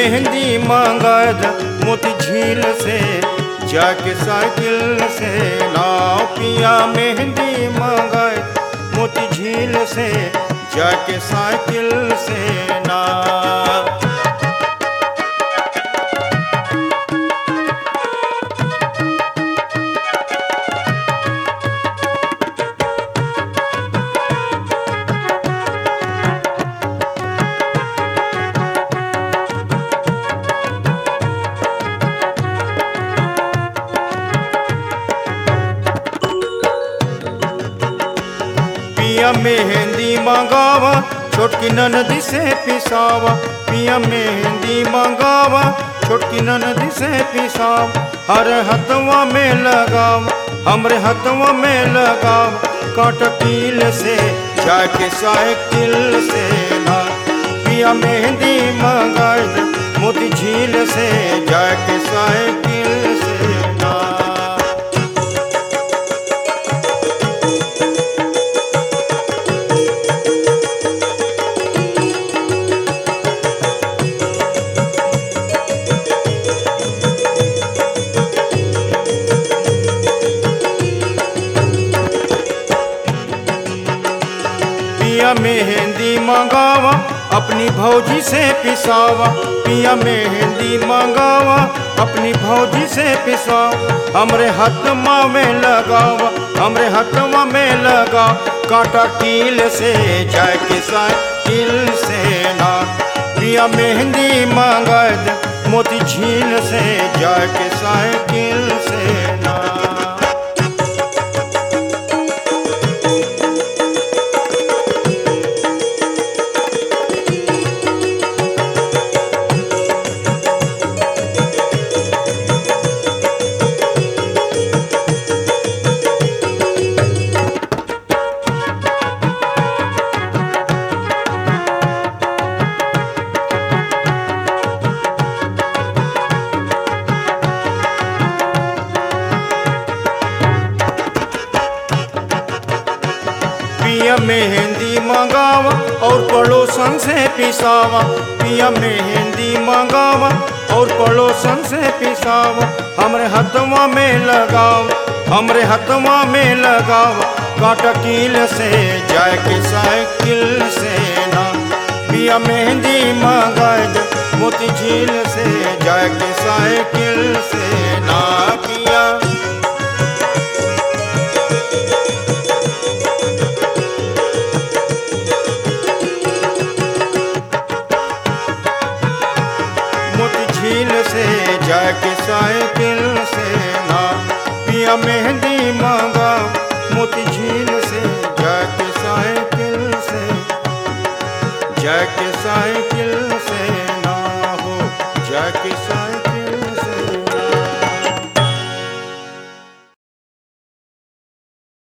मेहंदी मांगद मोती झील से जाके साइकिल से लाओ पिया मेहंदी मांगद मोती झील से जाके साइकिल से ना। पिया मेहंदी मंगावा छोटकी ननदी से पिसावा, पिया मेहंदी मंगावा छोटकी ननदी से पिसावा। हर हथवा में लगाव हमरे हथवा में लगाव कांटा कील से जाके साइकिल से ना। पिया मेहंदी मंगाए मोती झील से जाके साइकिल से ना। पिया मेहंदी मंगावा अपनी भौजी से पिसावा, पिया मेहंदी मंगावा अपनी भौजी से पिसावा। हमरे हथवा में लगावा हमरे हथवा में लगा कांटा कील से जाके साइकिल से ना। पिया मेहंदी मंगाए मोती झील से जाके साइकिल से ना। पिया मेहंदी मंगावा और पड़ोसन से पिसावा, पिया मेहंदी मंगावा और पड़ोसन से पिसावा। हमरे हथवा में लगाव हमरे हथवा में लगाव कांटा कील से जाके साइकिल से ना। पिया मेहंदी मंगाए मोती झील से जाके साइकिल से ना। पिया झील से जाके साइकिल से ना। पिया मेहंदी मांगा मोती झील से जाके साइकिल